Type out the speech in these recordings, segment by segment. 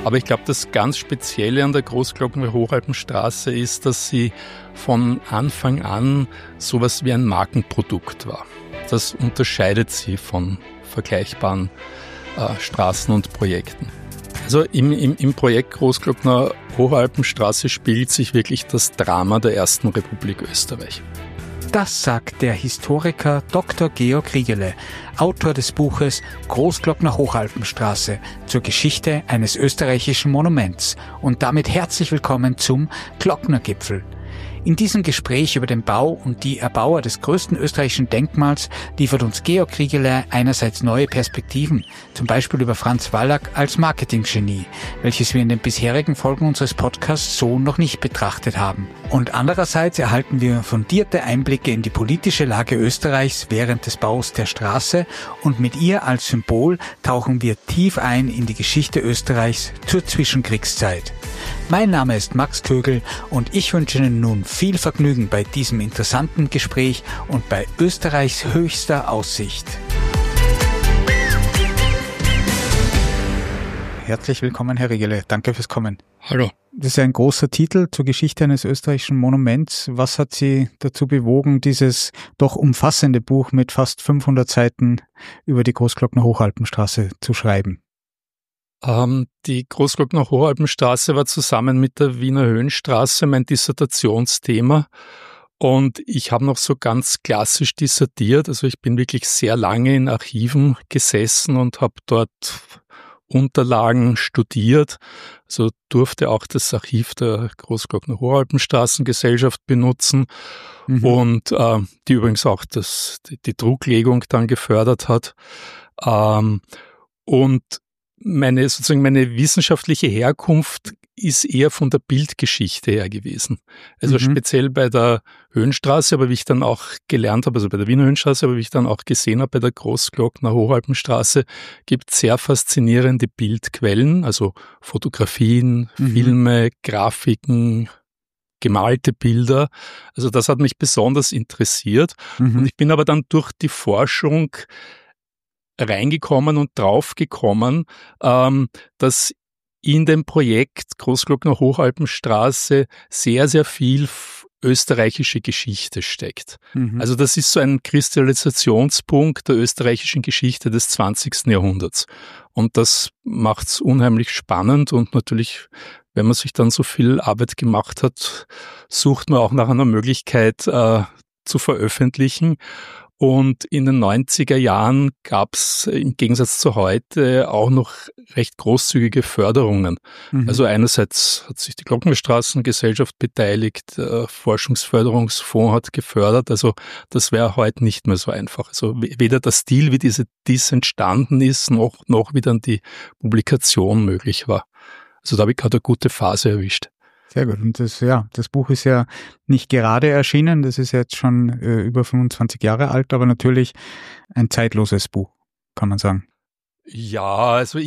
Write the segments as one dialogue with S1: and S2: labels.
S1: Aber ich glaube, das ganz Spezielle an der Großglockner Hochalpenstraße ist, dass sie von Anfang an sowas wie ein Markenprodukt war. Das unterscheidet sie von vergleichbaren Straßen und Projekten. Also im Projekt Großglockner Hochalpenstraße spielt sich wirklich das Drama der Ersten Republik Österreich.
S2: Das sagt der Historiker Dr. Georg Riegele, Autor des Buches Großglockner Hochalpenstraße zur Geschichte eines österreichischen Monuments. Und damit herzlich willkommen zum Glocknergipfel. In diesem Gespräch über den Bau und die Erbauer des größten österreichischen Denkmals liefert uns Georg Riegele einerseits neue Perspektiven, zum Beispiel über Franz Wallack als Marketinggenie, welches wir in den bisherigen Folgen unseres Podcasts so noch nicht betrachtet haben. Und andererseits erhalten wir fundierte Einblicke in die politische Lage Österreichs während des Baus der Straße und mit ihr als Symbol tauchen wir tief ein in die Geschichte Österreichs zur Zwischenkriegszeit. Mein Name ist Max Kögel und ich wünsche Ihnen nun viel Vergnügen bei diesem interessanten Gespräch und bei Österreichs höchster Aussicht. Herzlich willkommen, Herr Riegele. Danke fürs Kommen.
S1: Hallo.
S2: Das ist ja ein großer Titel zur Geschichte eines österreichischen Monuments. Was hat Sie dazu bewogen, dieses doch umfassende Buch mit fast 500 Seiten über die Großglockner Hochalpenstraße zu schreiben?
S1: Die Großglockner Hochalpenstraße war zusammen mit der Wiener Höhenstraße mein Dissertationsthema und ich habe noch so ganz klassisch dissertiert, also ich bin wirklich sehr lange in Archiven gesessen und habe dort Unterlagen studiert, also durfte auch das Archiv der Großglockner Hochalpenstraßengesellschaft benutzen und die übrigens auch die Drucklegung dann gefördert hat und meine wissenschaftliche Herkunft ist eher von der Bildgeschichte her gewesen. Also speziell bei der Höhenstraße, aber wie ich dann auch gelernt habe, also bei der Wiener Höhenstraße, aber wie ich dann auch gesehen habe, bei der Großglockner Hochalpenstraße gibt es sehr faszinierende Bildquellen, also Fotografien, Filme, Grafiken, gemalte Bilder. Also das hat mich besonders interessiert. Und ich bin aber dann durch die Forschung reingekommen und draufgekommen, dass in dem Projekt Großglockner Hochalpenstraße sehr, sehr viel österreichische Geschichte steckt. Also das ist so ein Kristallisationspunkt der österreichischen Geschichte des 20. Jahrhunderts. Und das macht's unheimlich spannend und natürlich, wenn man sich dann so viel Arbeit gemacht hat, sucht man auch nach einer Möglichkeit zu veröffentlichen. Und in den 90er Jahren gab es im Gegensatz zu heute auch noch recht großzügige Förderungen. Also einerseits hat sich die Glocknerstraßengesellschaft beteiligt, der Forschungsförderungsfonds hat gefördert, also das wäre heute nicht mehr so einfach. Also weder der Stil, wie dies entstanden ist, noch wie dann die Publikation möglich war. Also da habe ich gerade eine gute Phase erwischt.
S2: Sehr gut. Und das Buch ist ja nicht gerade erschienen, das ist jetzt schon über 25 Jahre alt, aber natürlich ein zeitloses Buch, kann man sagen.
S1: Ja, also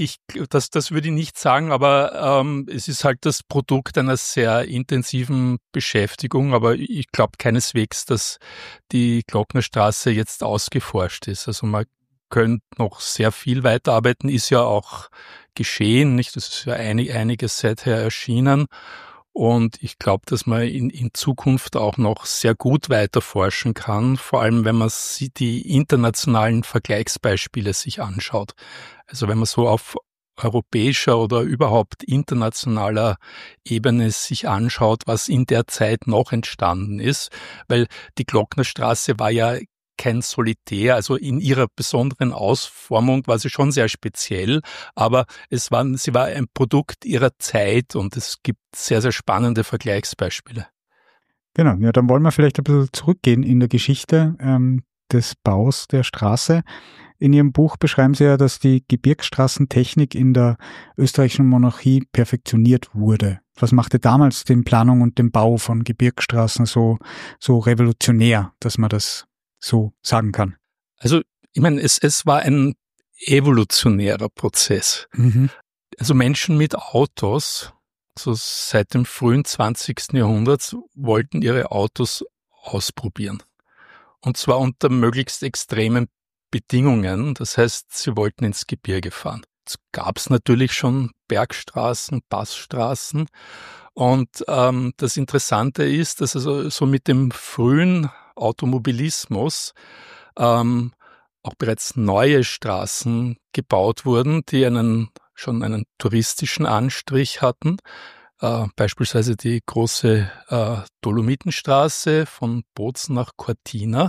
S1: das würde ich nicht sagen, aber es ist halt das Produkt einer sehr intensiven Beschäftigung, aber ich glaube keineswegs, dass die Glocknerstraße jetzt ausgeforscht ist. Also man könnte noch sehr viel weiterarbeiten, ist ja auch geschehen, nicht? Das ist ja einiges seither erschienen und ich glaube, dass man in Zukunft auch noch sehr gut weiter forschen kann, vor allem wenn man die internationalen Vergleichsbeispiele sich anschaut. Also wenn man so auf europäischer oder überhaupt internationaler Ebene sich anschaut, was in der Zeit noch entstanden ist, weil die Glocknerstraße war ja kein Solitär, also in ihrer besonderen Ausformung war sie schon sehr speziell, aber sie war ein Produkt ihrer Zeit und es gibt sehr, sehr spannende Vergleichsbeispiele.
S2: Genau, ja, dann wollen wir vielleicht ein bisschen zurückgehen in der Geschichte des Baus der Straße. In Ihrem Buch beschreiben Sie ja, dass die Gebirgsstraßentechnik in der österreichischen Monarchie perfektioniert wurde. Was machte damals die Planung und den Bau von Gebirgsstraßen so revolutionär, dass man das so sagen kann?
S1: Also, ich meine, es war ein evolutionärer Prozess. Also Menschen mit Autos, so seit dem frühen 20. Jahrhundert, wollten ihre Autos ausprobieren. Und zwar unter möglichst extremen Bedingungen. Das heißt, sie wollten ins Gebirge fahren. gab es natürlich schon Bergstraßen, Passstraßen. Und das Interessante ist, dass also so mit dem frühen Automobilismus auch bereits neue Straßen gebaut wurden, die schon einen touristischen Anstrich hatten. Beispielsweise die große Dolomitenstraße von Bozen nach Cortina.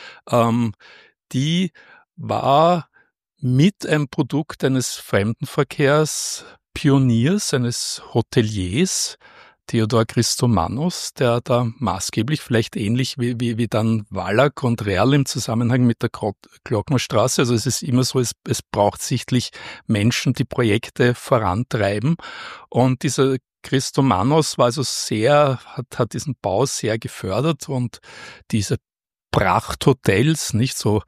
S1: Die war mit ein Produkt eines Fremdenverkehrspioniers, eines Hoteliers, Theodor Christomanos, der da maßgeblich, vielleicht ähnlich wie dann Wallach und Real im Zusammenhang mit der Glocknerstraße, also es ist immer so, es braucht sichtlich Menschen, die Projekte vorantreiben. Und dieser Christomanos war also hat diesen Bau sehr gefördert und diese Prachthotels, nicht so,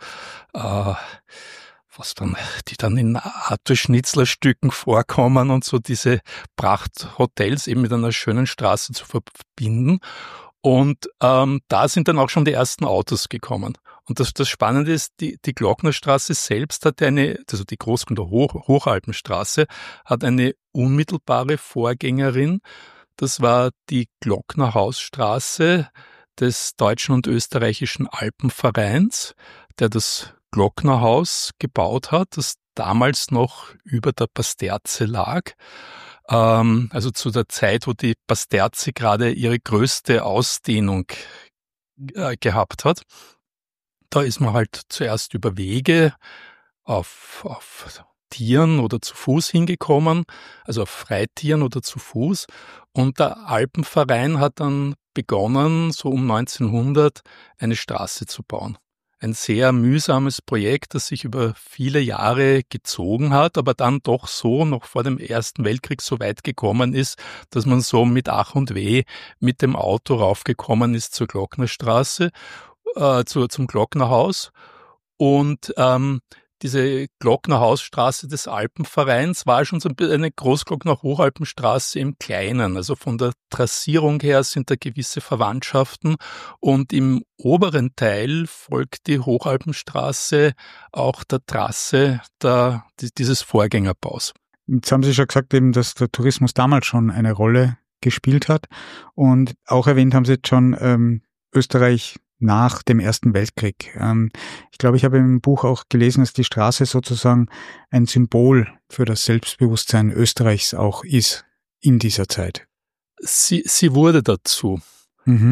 S1: die dann in Arthur Schnitzler Stücken vorkommen und so diese Prachthotels eben mit einer schönen Straße zu verbinden. Und da sind dann auch schon die ersten Autos gekommen. Und das Spannende ist, die Glocknerstraße selbst hatte die Großglockner Hochalpenstraße hat eine unmittelbare Vorgängerin. Das war die Glocknerhausstraße des Deutschen und Österreichischen Alpenvereins, der das Glocknerhaus gebaut hat, das damals noch über der Pasterze lag. Also zu der Zeit, wo die Pasterze gerade ihre größte Ausdehnung gehabt hat. Da ist man halt zuerst über Wege auf Tieren oder zu Fuß hingekommen, also auf Freitieren oder zu Fuß. Und der Alpenverein hat dann begonnen, so um 1900 eine Straße zu bauen. Ein sehr mühsames Projekt, das sich über viele Jahre gezogen hat, aber dann doch so noch vor dem Ersten Weltkrieg so weit gekommen ist, dass man so mit Ach und Weh mit dem Auto raufgekommen ist zur Glocknerstraße, zum Glocknerhaus. Und diese Glocknerhausstraße des Alpenvereins war schon so eine Großglockner Hochalpenstraße im Kleinen. Also von der Trassierung her sind da gewisse Verwandtschaften und im oberen Teil folgt die Hochalpenstraße auch der Trasse dieses Vorgängerbaus.
S2: Jetzt haben Sie schon gesagt, eben, dass der Tourismus damals schon eine Rolle gespielt hat und auch erwähnt haben Sie jetzt schon Österreich nach dem Ersten Weltkrieg. Ich glaube, ich habe im Buch auch gelesen, dass die Straße sozusagen ein Symbol für das Selbstbewusstsein Österreichs auch ist in dieser Zeit.
S1: Sie wurde dazu.
S2: Mhm.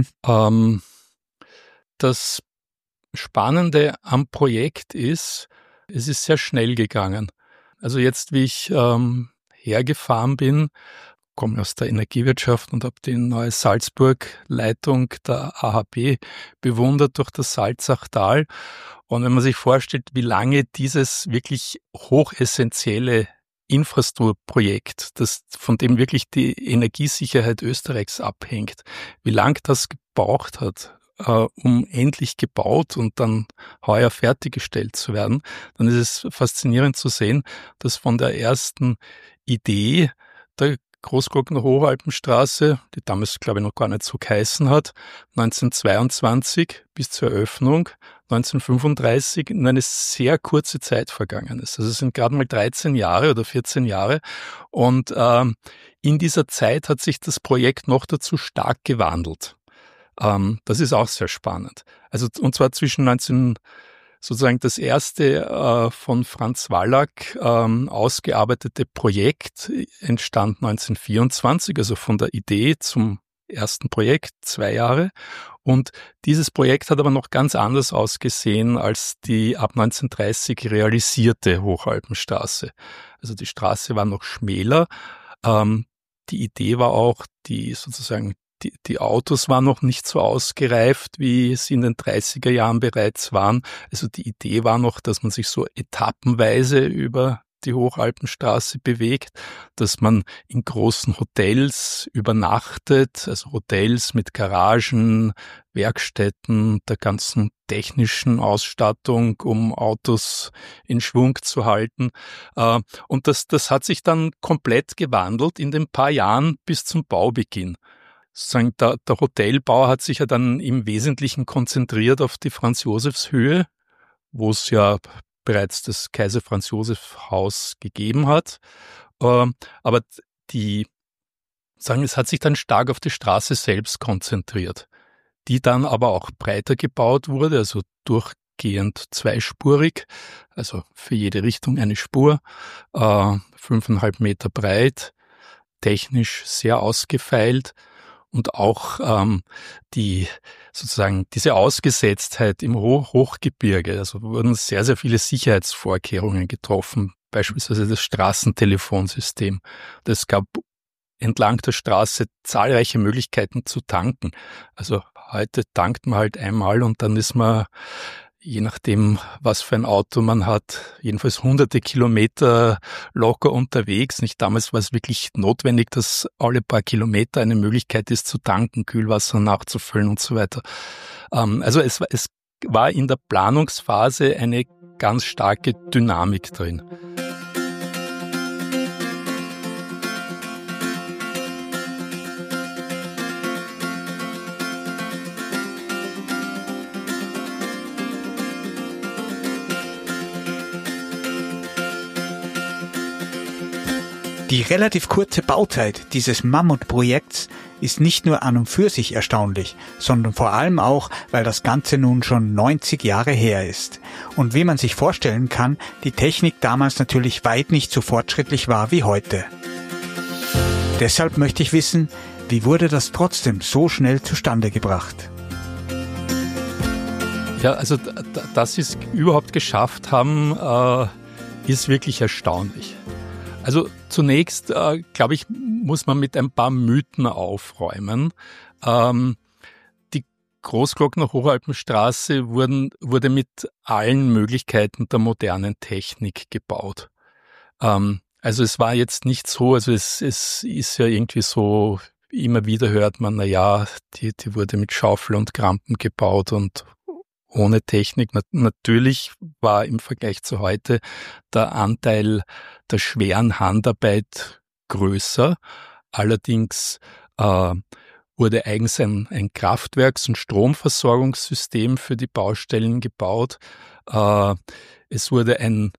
S1: Das Spannende am Projekt ist, es ist sehr schnell gegangen. Also jetzt, wie ich hergefahren bin, komme aus der Energiewirtschaft und habe die neue Salzburg-Leitung der AHB bewundert durch das Salzachtal. Und wenn man sich vorstellt, wie lange dieses wirklich hochessentielle Infrastrukturprojekt, von dem wirklich die Energiesicherheit Österreichs abhängt, wie lang das gebraucht hat, um endlich gebaut und dann heuer fertiggestellt zu werden, dann ist es faszinierend zu sehen, dass von der ersten Idee der Großglockner Hochalpenstraße, die damals, glaube ich, noch gar nicht so geheißen hat, 1922 bis zur Eröffnung 1935 in eine sehr kurze Zeit vergangen ist. Also es sind gerade mal 13 Jahre oder 14 Jahre und in dieser Zeit hat sich das Projekt noch dazu stark gewandelt. Das ist auch sehr spannend. Also und zwar sozusagen das erste von Franz Wallach ausgearbeitete Projekt entstand 1924, also von der Idee zum ersten Projekt 2 Jahre. Und dieses Projekt hat aber noch ganz anders ausgesehen als die ab 1930 realisierte Hochalpenstraße. Also die Straße war noch schmäler. Die Idee war auch, die Autos waren noch nicht so ausgereift, wie sie in den 30er Jahren bereits waren. Also die Idee war noch, dass man sich so etappenweise über die Hochalpenstraße bewegt, dass man in großen Hotels übernachtet, also Hotels mit Garagen, Werkstätten, der ganzen technischen Ausstattung, um Autos in Schwung zu halten. Und das hat sich dann komplett gewandelt in den paar Jahren bis zum Baubeginn. Sozusagen der Hotelbau hat sich ja dann im Wesentlichen konzentriert auf die Franz-Josefs-Höhe, wo es ja bereits das Kaiser Franz Joseph Haus gegeben hat. Aber es hat sich dann stark auf die Straße selbst konzentriert, die dann aber auch breiter gebaut wurde, also durchgehend zweispurig, also für jede Richtung eine Spur, 5,5 Meter breit, technisch sehr ausgefeilt und auch diese Ausgesetztheit im Hochgebirge, also wurden sehr, sehr viele Sicherheitsvorkehrungen getroffen, beispielsweise das Straßentelefonsystem. Es gab entlang der Straße zahlreiche Möglichkeiten zu tanken. Also heute tankt man halt einmal und dann ist man, je nachdem, was für ein Auto man hat, jedenfalls hunderte Kilometer locker unterwegs. Nicht damals war es wirklich notwendig, dass alle paar Kilometer eine Möglichkeit ist zu tanken, Kühlwasser nachzufüllen und so weiter. Also es war in der Planungsphase eine ganz starke Dynamik drin.
S2: Die relativ kurze Bauzeit dieses Mammutprojekts ist nicht nur an und für sich erstaunlich, sondern vor allem auch, weil das Ganze nun schon 90 Jahre her ist. Und wie man sich vorstellen kann, die Technik damals natürlich weit nicht so fortschrittlich war wie heute. Deshalb möchte ich wissen, wie wurde das trotzdem so schnell zustande gebracht?
S1: Ja, also dass sie es überhaupt geschafft haben, ist wirklich erstaunlich. Also zunächst, glaube ich, muss man mit ein paar Mythen aufräumen. Die Großglockner Hochalpenstraße wurde mit allen Möglichkeiten der modernen Technik gebaut. Also es war jetzt nicht so, also es ist ja irgendwie so, immer wieder hört man, die wurde mit Schaufel und Krampen gebaut und ohne Technik. Natürlich war im Vergleich zu heute der Anteil der schweren Handarbeit größer. Allerdings wurde eigens ein Kraftwerks- und Stromversorgungssystem für die Baustellen gebaut. Es wurde ein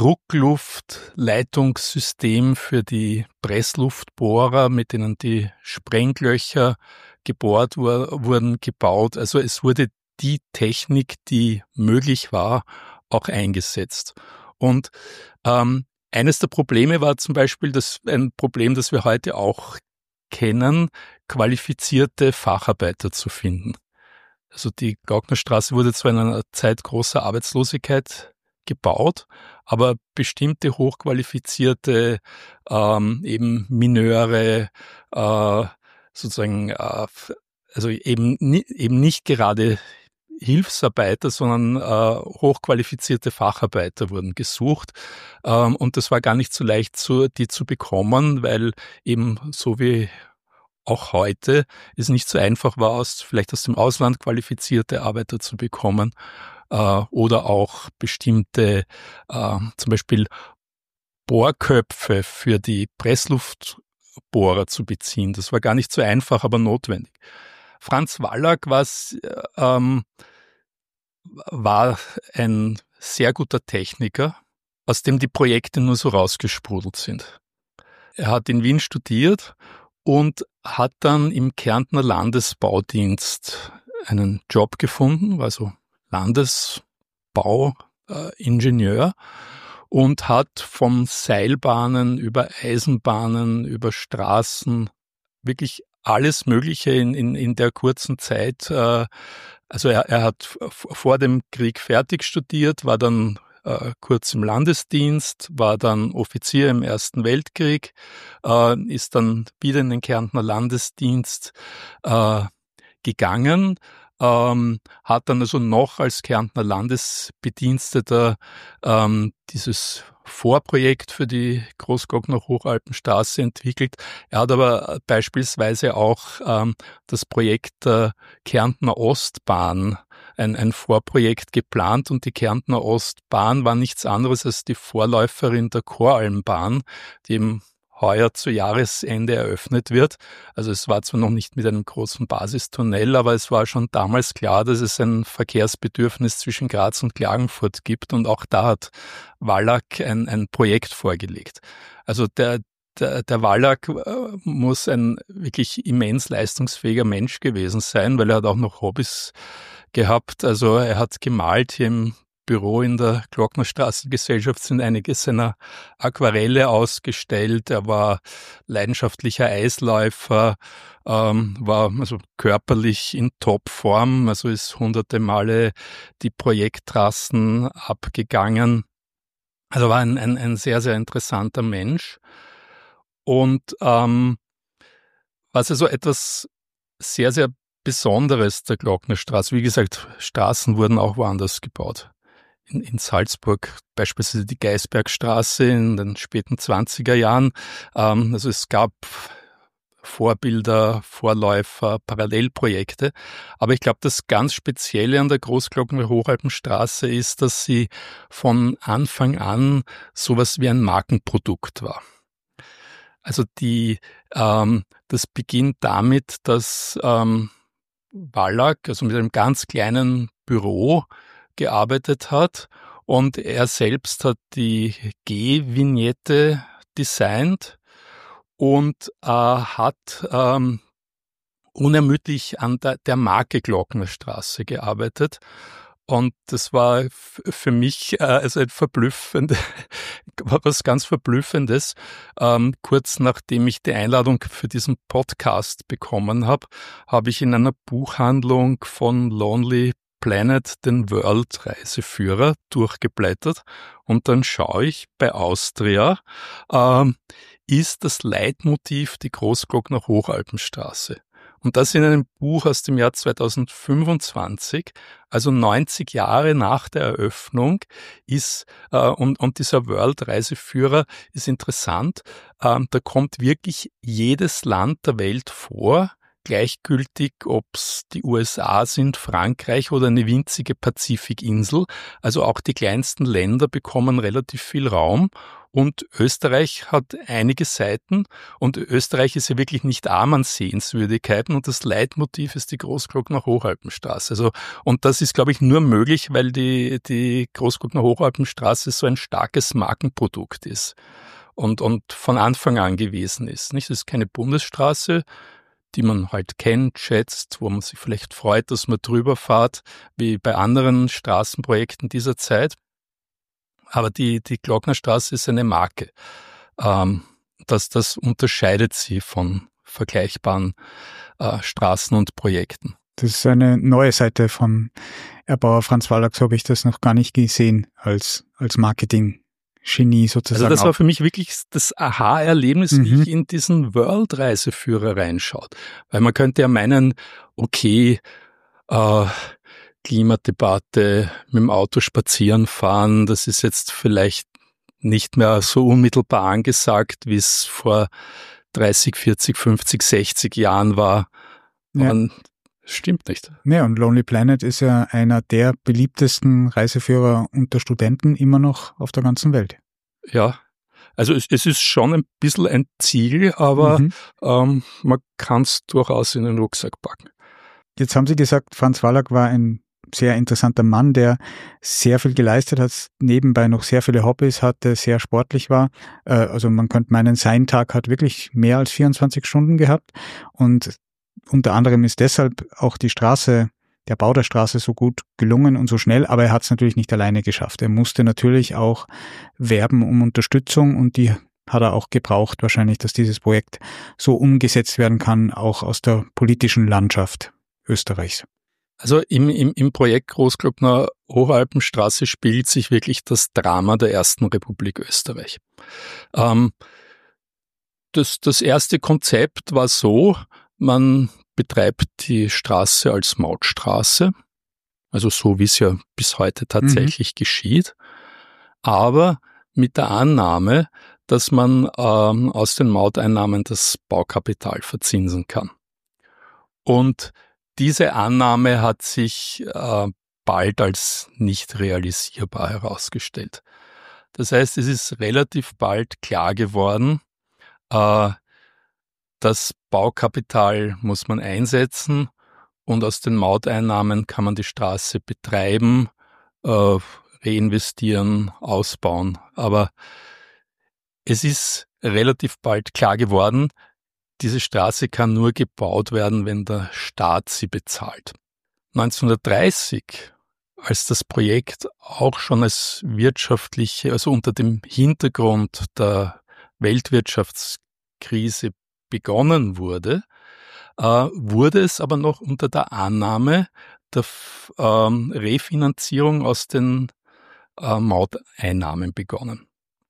S1: Druckluftleitungssystem für die Pressluftbohrer, mit denen die Sprenglöcher gebohrt wurden, gebaut. Also es wurde die Technik, die möglich war, auch eingesetzt. Und eines der Probleme war zum Beispiel ein Problem, das wir heute auch kennen, qualifizierte Facharbeiter zu finden. Also die Glocknerstraße wurde zwar in einer Zeit großer Arbeitslosigkeit gebaut, aber bestimmte hochqualifizierte eben Mineure, also eben nicht gerade Hilfsarbeiter, sondern hochqualifizierte Facharbeiter wurden gesucht. Und das war gar nicht so leicht, die zu bekommen, weil eben so wie auch heute es nicht so einfach war, vielleicht aus dem Ausland qualifizierte Arbeiter zu bekommen oder auch bestimmte, zum Beispiel Bohrköpfe für die Pressluftbohrer zu beziehen. Das war gar nicht so einfach, aber notwendig. Franz Wallack war ein sehr guter Techniker, aus dem die Projekte nur so rausgesprudelt sind. Er hat in Wien studiert und hat dann im Kärntner Landesbaudienst einen Job gefunden, war also Landesbauingenieur und hat von Seilbahnen über Eisenbahnen, über Straßen wirklich alles Mögliche in der kurzen Zeit. Also er hat vor dem Krieg fertig studiert, war dann kurz im Landesdienst, war dann Offizier im Ersten Weltkrieg, ist dann wieder in den Kärntner Landesdienst gegangen, hat dann also noch als Kärntner Landesbediensteter dieses Vorprojekt für die Großglockner Hochalpenstraße entwickelt. Er hat aber beispielsweise auch das Projekt der Kärntner Ostbahn, ein Vorprojekt geplant, und die Kärntner Ostbahn war nichts anderes als die Vorläuferin der Koralmbahn, die eben heuer zu Jahresende eröffnet wird. Also es war zwar noch nicht mit einem großen Basistunnel, aber es war schon damals klar, dass es ein Verkehrsbedürfnis zwischen Graz und Klagenfurt gibt, und auch da hat Wallach ein Projekt vorgelegt. Also der Wallach muss ein wirklich immens leistungsfähiger Mensch gewesen sein, weil er hat auch noch Hobbys gehabt. Also er hat gemalt. Hier im Büro in der Glocknerstraßengesellschaft sind einige seiner Aquarelle ausgestellt. Er war leidenschaftlicher Eisläufer, war also körperlich in Topform, also ist hunderte Male die Projekttrassen abgegangen. Also war ein sehr, sehr interessanter Mensch. Und was also etwas sehr, sehr Besonderes der Glocknerstraße, wie gesagt, Straßen wurden auch woanders gebaut. In Salzburg beispielsweise die Geisbergstraße in den späten 20er Jahren. Also es gab Vorbilder, Vorläufer, Parallelprojekte. Aber ich glaube, das ganz Spezielle an der Großglockner Hochalpenstraße ist, dass sie von Anfang an sowas wie ein Markenprodukt war. Also das beginnt damit, dass Wallach, also mit einem ganz kleinen Büro gearbeitet hat, und er selbst hat die G-Vignette designt und hat unermüdlich an der Marke Glocknerstraße gearbeitet. Und das war für mich also was ganz Verblüffendes. Kurz nachdem ich die Einladung für diesen Podcast bekommen habe, habe ich in einer Buchhandlung von Lonely Planet den World-Reiseführer durchgeblättert, und dann schaue ich, bei Austria ist das Leitmotiv die Großglockner Hochalpenstraße. Und das in einem Buch aus dem Jahr 2025, also 90 Jahre nach der Eröffnung, ist, und dieser World-Reiseführer ist interessant, da kommt wirklich jedes Land der Welt vor, gleichgültig, ob es die USA sind, Frankreich oder eine winzige Pazifikinsel. Also auch die kleinsten Länder bekommen relativ viel Raum. Und Österreich hat einige Seiten, und Österreich ist ja wirklich nicht arm an Sehenswürdigkeiten, und das Leitmotiv ist die Großglockner Hochalpenstraße. Also, und das ist, glaube ich, nur möglich, weil die Großglockner Hochalpenstraße so ein starkes Markenprodukt ist und von Anfang an gewesen ist. Nicht? Es ist keine Bundesstraße, die man halt kennt, schätzt, wo man sich vielleicht freut, dass man drüber fährt, wie bei anderen Straßenprojekten dieser Zeit. Aber die Glocknerstraße ist eine Marke. Das unterscheidet sie von vergleichbaren Straßen und Projekten.
S2: Das ist eine neue Seite von Erbauer Franz Wallach, so habe ich das noch gar nicht gesehen als Marketing-Genie sozusagen.
S1: Also das war für mich wirklich das Aha-Erlebnis, wie ich in diesen World-Reiseführer reinschaue. Weil man könnte ja meinen, okay, Klimadebatte, mit dem Auto spazieren fahren, das ist jetzt vielleicht nicht mehr so unmittelbar angesagt, wie es vor 30, 40, 50, 60 Jahren war. Ja. Und stimmt nicht.
S2: Ja, und Lonely Planet ist ja einer der beliebtesten Reiseführer unter Studenten immer noch auf der ganzen Welt.
S1: Ja, also es ist schon ein bisschen ein Ziel, aber man kann es durchaus in den Rucksack packen.
S2: Jetzt haben Sie gesagt, Franz Wallach war ein sehr interessanter Mann, der sehr viel geleistet hat, nebenbei noch sehr viele Hobbys hatte, sehr sportlich war. Also man könnte meinen, sein Tag hat wirklich mehr als 24 Stunden gehabt. Und unter anderem ist deshalb auch der Bau der Straße so gut gelungen und so schnell, aber er hat es natürlich nicht alleine geschafft. Er musste natürlich auch werben um Unterstützung, und die hat er auch gebraucht, wahrscheinlich, dass dieses Projekt so umgesetzt werden kann, auch aus der politischen Landschaft Österreichs.
S1: Also im Projekt Großglockner Hochalpenstraße spielt sich wirklich das Drama der Ersten Republik Österreich. Das erste Konzept war so, man betreibt die Straße als Mautstraße, also so wie es ja bis heute tatsächlich geschieht, aber mit der Annahme, dass man aus den Mauteinnahmen das Baukapital verzinsen kann. Und diese Annahme hat sich bald als nicht realisierbar herausgestellt. Das heißt, es ist relativ bald klar geworden, Das Baukapital muss man einsetzen und aus den Mauteinnahmen kann man die Straße betreiben, reinvestieren, ausbauen. Aber es ist relativ bald klar geworden, diese Straße kann nur gebaut werden, wenn der Staat sie bezahlt. 1930, als das Projekt auch schon als wirtschaftliche, also unter dem Hintergrund der Weltwirtschaftskrise begonnen wurde, wurde es aber noch unter der Annahme der Refinanzierung aus den Mauteinnahmen begonnen.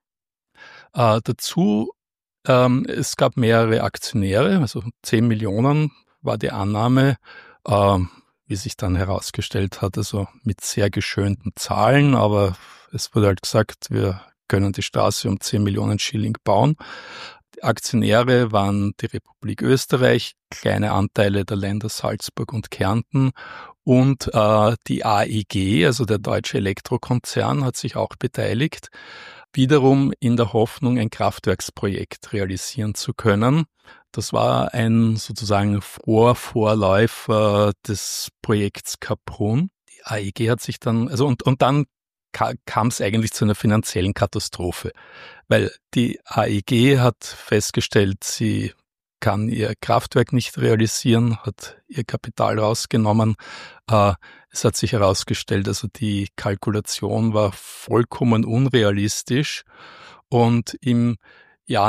S1: Dazu, es gab mehrere Aktionäre, also 10 Millionen war die Annahme, wie sich dann herausgestellt hat, also mit sehr geschönten Zahlen, aber es wurde halt gesagt, wir können die Straße um 10 Millionen Schilling bauen. Die Aktionäre waren die Republik Österreich, kleine Anteile der Länder Salzburg und Kärnten und die AEG, also der Deutsche Elektrokonzern, hat sich auch beteiligt, wiederum in der Hoffnung, ein Kraftwerksprojekt realisieren zu können. Das war ein sozusagen Vorläufer des Projekts Kaprun. Die AEG hat sich dann, also und dann kam es eigentlich zu einer finanziellen Katastrophe, weil die AEG hat festgestellt, sie kann ihr Kraftwerk nicht realisieren, hat ihr Kapital rausgenommen. Es hat sich herausgestellt, also die Kalkulation war vollkommen unrealistisch und im Jahr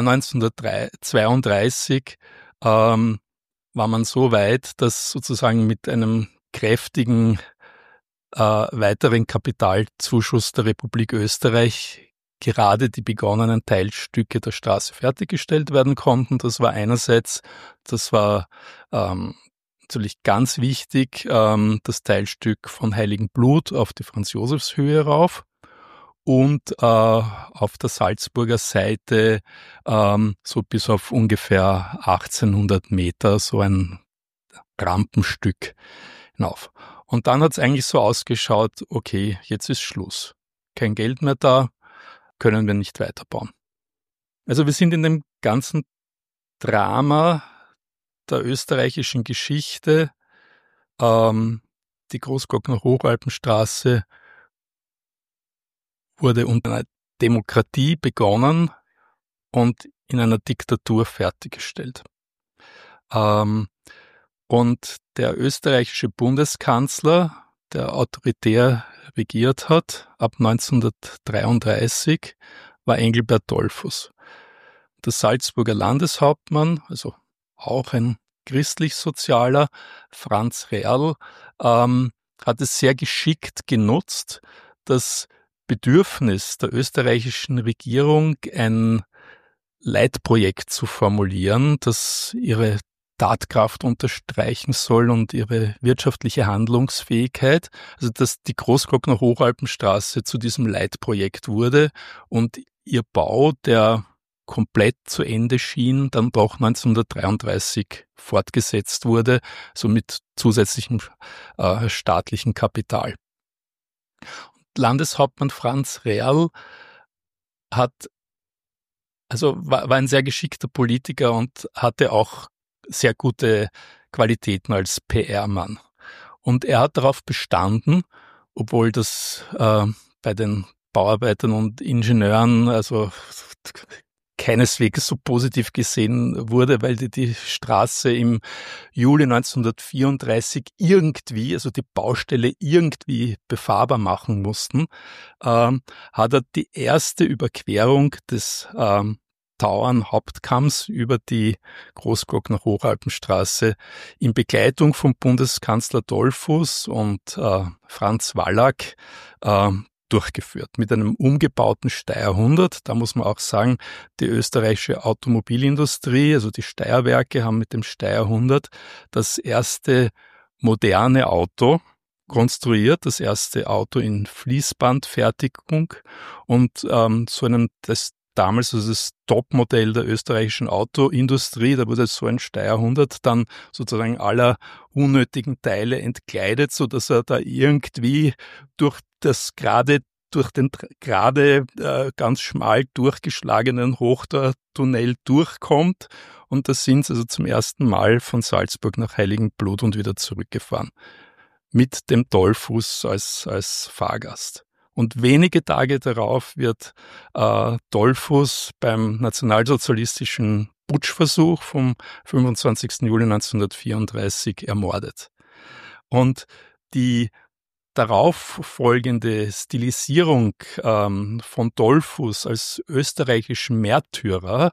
S1: 1932 war man so weit, dass sozusagen mit einem kräftigen weiteren Kapitalzuschuss der Republik Österreich gerade die begonnenen Teilstücke der Straße fertiggestellt werden konnten. Das war einerseits, das war natürlich ganz wichtig, das Teilstück von Heiligenblut auf die Franz-Josefs-Höhe rauf und auf der Salzburger Seite so bis auf ungefähr 1800 Meter so ein Rampenstück hinauf. Und dann hat es eigentlich so ausgeschaut, okay, jetzt ist Schluss. Kein Geld mehr da, können wir nicht weiterbauen. Also wir sind in dem ganzen Drama der österreichischen Geschichte, die Großglockner Hochalpenstraße wurde unter einer Demokratie begonnen und in einer Diktatur fertiggestellt. Und der österreichische Bundeskanzler, der autoritär regiert hat, ab 1933, war Engelbert Dollfuß. Der Salzburger Landeshauptmann, also auch ein christlich-sozialer, Franz Rehrl, hat es sehr geschickt genutzt, das Bedürfnis der österreichischen Regierung, ein Leitprojekt zu formulieren, das ihre Tatkraft unterstreichen soll und ihre wirtschaftliche Handlungsfähigkeit, also dass die Großglockner Hochalpenstraße zu diesem Leitprojekt wurde und ihr Bau, der komplett zu Ende schien, dann doch 1933 fortgesetzt wurde, so mit zusätzlichem staatlichen Kapital. Landeshauptmann Franz Rehrl war ein sehr geschickter Politiker und hatte auch sehr gute Qualitäten als PR-Mann. Und er hat darauf bestanden, obwohl das bei den Bauarbeitern und Ingenieuren also keineswegs so positiv gesehen wurde, weil die Straße im Juli 1934 irgendwie, also die Baustelle irgendwie befahrbar machen mussten, hat er die erste Überquerung des Tauernhauptkamms über die Großglockner Hochalpenstraße in Begleitung von Bundeskanzler Dollfuß und Franz Wallack durchgeführt. Mit einem umgebauten Steyr 100. Da muss man auch sagen, die österreichische Automobilindustrie, also die Steyr-Werke, haben mit dem Steyr 100 das erste moderne Auto konstruiert, das erste Auto in Fließbandfertigung und damals, also das Topmodell der österreichischen Autoindustrie, da wurde so ein Steyr 100 dann sozusagen aller unnötigen Teile entkleidet, so dass er da irgendwie durch das gerade durch den gerade ganz schmal durchgeschlagenen Hochdortunnel durchkommt. Und da sind sie also zum ersten Mal von Salzburg nach Heiligenblut und wieder zurückgefahren. Mit dem Dollfuß als Fahrgast. Und wenige Tage darauf wird Dollfuß beim nationalsozialistischen Putschversuch vom 25. Juli 1934 ermordet. Und die darauf folgende Stilisierung von Dollfuß als österreichischen Märtyrer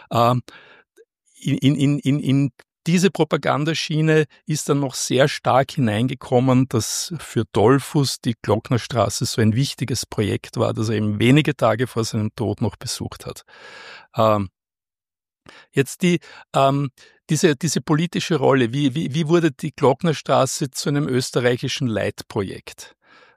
S1: in diese Propagandaschiene ist dann noch sehr stark hineingekommen, dass für Dollfuß die Glocknerstraße so ein wichtiges Projekt war, das er eben wenige Tage vor seinem Tod noch besucht hat. Jetzt diese politische Rolle, wie wurde die Glocknerstraße zu einem österreichischen Leitprojekt?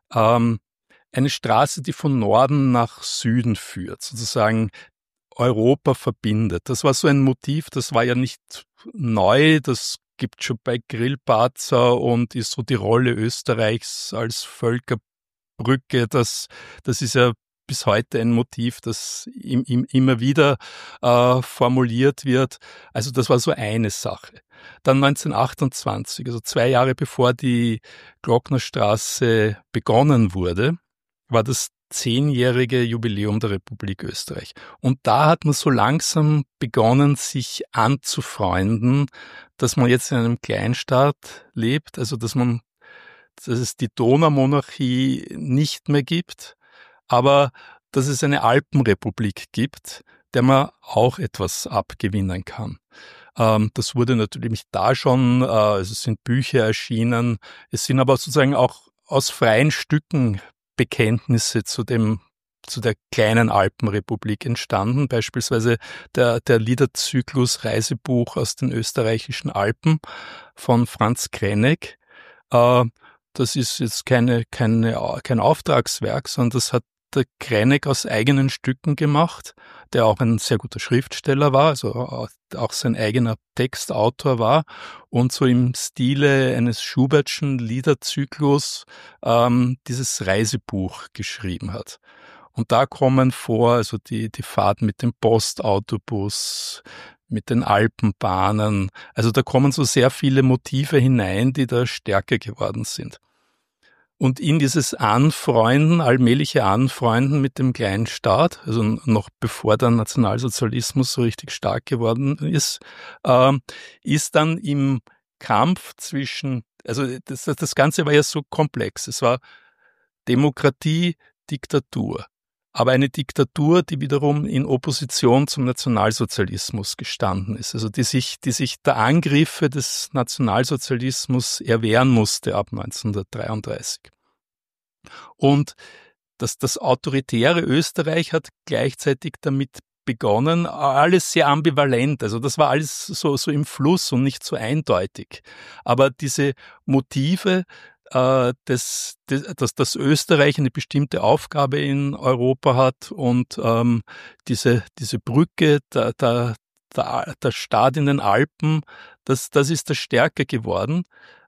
S1: Eine Straße, die von Norden nach Süden führt, sozusagen Europa verbindet. Das war so ein Motiv, das war ja nicht neu, das gibt schon bei Grillparzer und ist so die Rolle Österreichs als Völkerbrücke, das ist ja bis heute ein Motiv, das immer wieder formuliert wird. Also das war so eine Sache. Dann 1928, also 2 Jahre bevor die Glocknerstraße begonnen wurde, war das 10-jährige Jubiläum der Republik Österreich. Und da hat man so langsam begonnen, sich anzufreunden, dass man jetzt in einem Kleinstaat lebt, also dass es die Donaumonarchie nicht mehr gibt, aber dass es eine Alpenrepublik gibt, der man auch etwas abgewinnen kann. Das wurde natürlich da schon, es sind Bücher erschienen, es sind aber sozusagen auch aus freien Stücken Bekenntnisse zu der kleinen Alpenrepublik entstanden, beispielsweise der Liederzyklus Reisebuch aus den österreichischen Alpen von Franz Krennek. Das ist jetzt kein Auftragswerk, sondern das hat der Krennek aus eigenen Stücken gemacht, der auch ein sehr guter Schriftsteller war, also auch sein eigener Textautor war und so im Stile eines Schubertschen Liederzyklus dieses Reisebuch geschrieben hat. Und da kommen vor, also die Fahrt mit dem Postautobus, mit den Alpenbahnen, also da kommen so sehr viele Motive hinein, die da stärker geworden sind. Und in dieses allmähliche Anfreunden mit dem kleinen Staat, also noch bevor der Nationalsozialismus so richtig stark geworden ist, ist dann im Kampf zwischen, also das Ganze war ja so komplex. Es war Demokratie, Diktatur. Aber eine Diktatur, die wiederum in Opposition zum Nationalsozialismus gestanden ist, also die sich der Angriffe des Nationalsozialismus erwehren musste ab 1933. Und das autoritäre Österreich hat gleichzeitig damit begonnen, alles sehr ambivalent, also das war alles so im Fluss und nicht so eindeutig. Aber diese Motive, dass Österreich eine bestimmte Aufgabe in Europa hat und diese Brücke, der Staat in den Alpen, das ist da stärker geworden.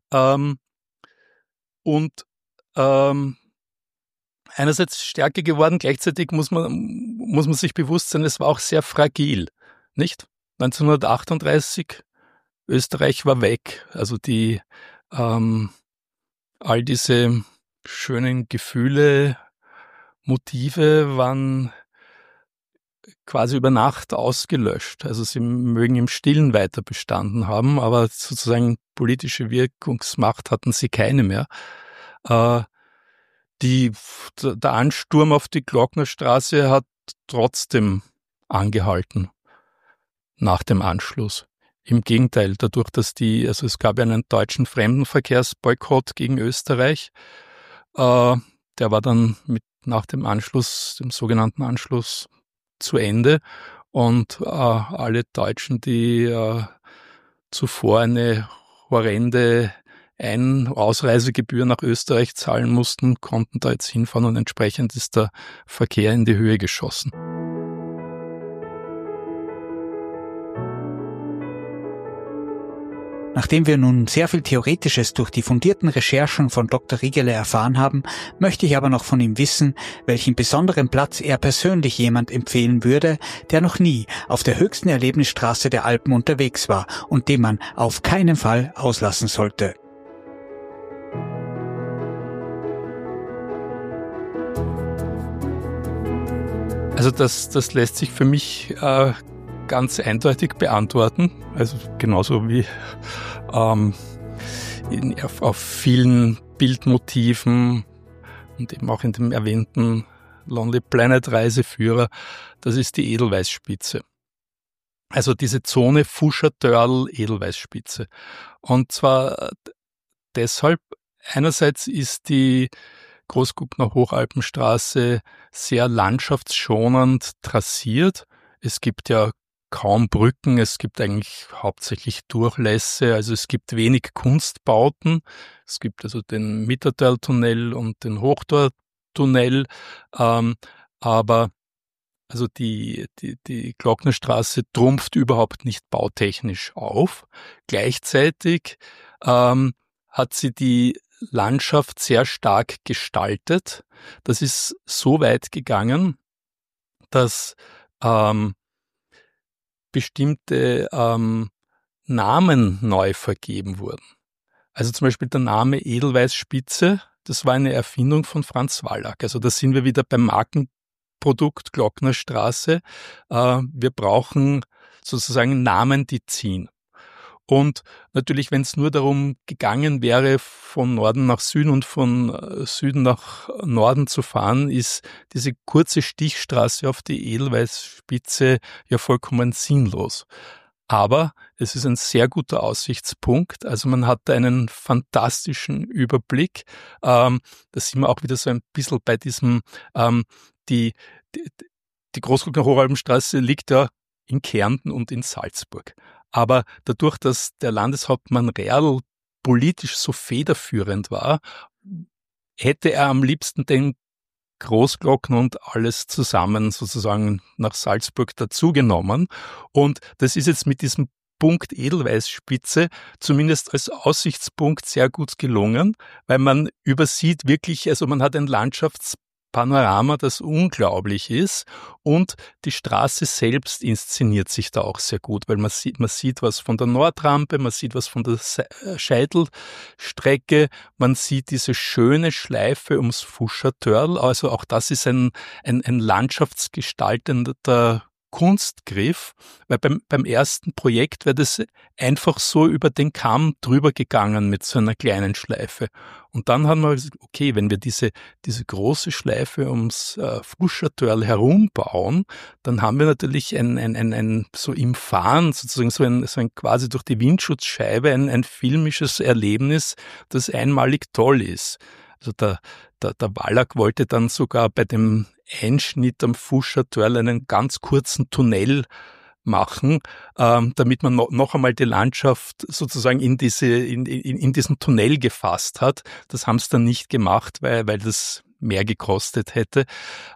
S1: Einerseits stärker geworden, gleichzeitig muss man sich bewusst sein, es war auch sehr fragil, nicht? 1938, Österreich war weg, also all diese schönen Gefühle, Motive waren quasi über Nacht ausgelöscht. Also sie mögen im Stillen weiter bestanden haben, aber sozusagen politische Wirkungsmacht hatten sie keine mehr. Der Ansturm auf die Glocknerstraße hat trotzdem angehalten nach dem Anschluss. Im Gegenteil, dadurch, dass es gab einen deutschen Fremdenverkehrsboykott gegen Österreich, der war dann nach dem Anschluss, dem sogenannten Anschluss, zu Ende und alle Deutschen, die zuvor eine horrende Ausreisegebühr nach Österreich zahlen mussten, konnten da jetzt hinfahren und entsprechend ist der Verkehr in die Höhe geschossen.
S2: Nachdem wir nun sehr viel Theoretisches durch die fundierten Recherchen von Dr. Riegele erfahren haben, möchte ich aber noch von ihm wissen, welchen besonderen Platz er persönlich jemand empfehlen würde, der noch nie auf der höchsten Erlebnisstraße der Alpen unterwegs war und den man auf keinen Fall auslassen sollte.
S1: Also das lässt sich für mich ganz eindeutig beantworten. Also genauso wie auf vielen Bildmotiven und eben auch in dem erwähnten Lonely Planet Reiseführer, das ist die Edelweißspitze. Also diese Zone Fuscher-Törl Edelweißspitze. Und zwar deshalb, einerseits ist die Großguckner Hochalpenstraße sehr landschaftsschonend trassiert. Es gibt ja kaum Brücken, es gibt eigentlich hauptsächlich Durchlässe, also es gibt wenig Kunstbauten. Es gibt also den Mittertal-Tunnel und den Hochtortunnel, aber also die Glocknerstraße trumpft überhaupt nicht bautechnisch auf. Gleichzeitig hat sie die Landschaft sehr stark gestaltet. Das ist so weit gegangen, dass bestimmte Namen neu vergeben wurden. Also zum Beispiel der Name Edelweißspitze, das war eine Erfindung von Franz Wallack. Also da sind wir wieder beim Markenprodukt Glocknerstraße. Wir brauchen sozusagen Namen, die ziehen. Und natürlich, wenn es nur darum gegangen wäre, von Norden nach Süden und von Süden nach Norden zu fahren, ist diese kurze Stichstraße auf die Edelweißspitze ja vollkommen sinnlos. Aber es ist ein sehr guter Aussichtspunkt. Also man hat einen fantastischen Überblick. Da sind wir auch wieder so ein bisschen bei diesem, die Großglockner Hochalpenstraße liegt ja in Kärnten und in Salzburg. Aber dadurch, dass der Landeshauptmann Rerl politisch so federführend war, hätte er am liebsten den Großglockner und alles zusammen sozusagen nach Salzburg dazugenommen. Und das ist jetzt mit diesem Punkt Edelweißspitze zumindest als Aussichtspunkt sehr gut gelungen, weil man übersieht wirklich, also man hat ein Landschaftspanorama, das unglaublich ist, und die Straße selbst inszeniert sich da auch sehr gut, weil man sieht was von der Nordrampe, man sieht was von der Scheitelstrecke, man sieht diese schöne Schleife ums Fuscher-Törl, also auch das ist ein landschaftsgestaltender Kunstgriff, weil beim ersten Projekt wäre das einfach so über den Kamm drüber gegangen mit so einer kleinen Schleife. Und dann haben wir gesagt, okay, wenn wir diese große Schleife ums Fuscher-Törl herumbauen, dann haben wir natürlich ein so im Fahren sozusagen so ein quasi durch die Windschutzscheibe ein filmisches Erlebnis, das einmalig toll ist. Also der Wallack wollte dann sogar bei dem Einschnitt am Fuscher-Törl einen ganz kurzen Tunnel machen, damit man noch einmal die Landschaft sozusagen in diesen Tunnel gefasst hat. Das haben sie dann nicht gemacht, weil das mehr gekostet hätte.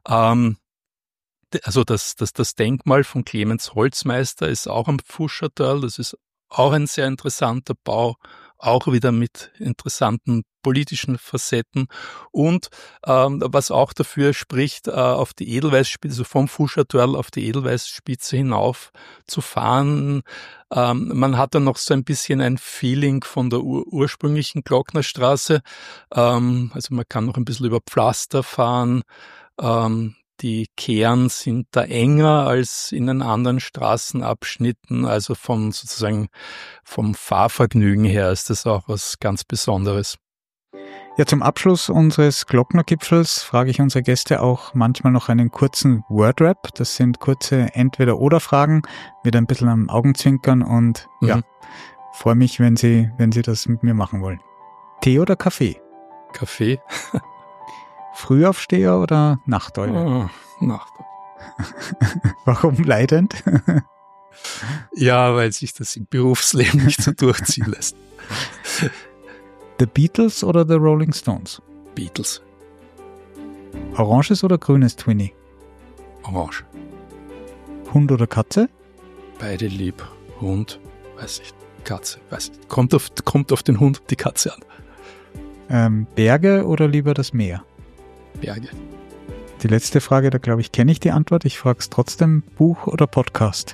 S1: Also das Denkmal von Clemens Holzmeister ist auch am Fuscher-Törl. Das ist auch ein sehr interessanter Bau, auch wieder mit interessanten politischen Facetten. Und was auch dafür spricht, auf die Edelweißspitze, also vom Fuscher-Törl auf die Edelweißspitze hinauf zu fahren. Man hat dann noch so ein bisschen ein Feeling von der ursprünglichen Glocknerstraße. Also man kann noch ein bisschen über Pflaster fahren. Die Kehren sind da enger als in den anderen Straßenabschnitten, also vom Fahrvergnügen her ist das auch was ganz Besonderes.
S2: Ja, zum Abschluss unseres Glocknergipfels frage ich unsere Gäste auch manchmal noch einen kurzen Wordrap. Das sind kurze Entweder-oder-Fragen mit ein bisschen am Augenzwinkern und ja, freue mich, wenn Sie das mit mir machen wollen. Tee oder Kaffee?
S1: Kaffee.
S2: Frühaufsteher oder Nachteule?
S1: Nachteule.
S2: Warum leidend?
S1: Ja, weil sich das im Berufsleben nicht so durchziehen lässt.
S2: The Beatles oder The Rolling Stones?
S1: Beatles.
S2: Oranges oder grünes Twinnie?
S1: Orange.
S2: Hund oder Katze?
S1: Beide lieb. Hund, weiß ich. Katze. Weiß nicht. Kommt auf den Hund und die Katze
S2: an. Berge oder lieber das Meer?
S1: Berge.
S2: Die letzte Frage, da glaube ich, kenne ich die Antwort. Ich frage es trotzdem, Buch oder Podcast?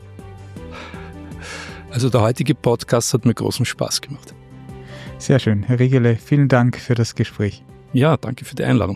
S1: Also der heutige Podcast hat mir großen Spaß gemacht.
S2: Sehr schön. Herr Riegele, vielen Dank für das Gespräch.
S1: Ja, danke für die Einladung.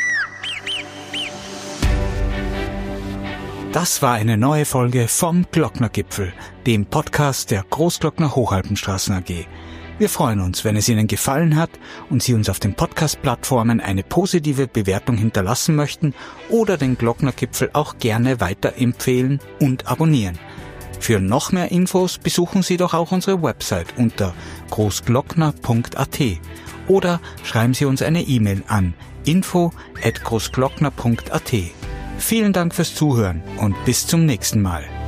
S2: Das war eine neue Folge vom Glocknergipfel, dem Podcast der Großglockner Hochalpenstraßen AG. Wir freuen uns, wenn es Ihnen gefallen hat und Sie uns auf den Podcast-Plattformen eine positive Bewertung hinterlassen möchten oder den Glocknergipfel auch gerne weiterempfehlen und abonnieren. Für noch mehr Infos besuchen Sie doch auch unsere Website unter großglockner.at oder schreiben Sie uns eine E-Mail an info@großglockner.at. Vielen Dank fürs Zuhören und bis zum nächsten Mal.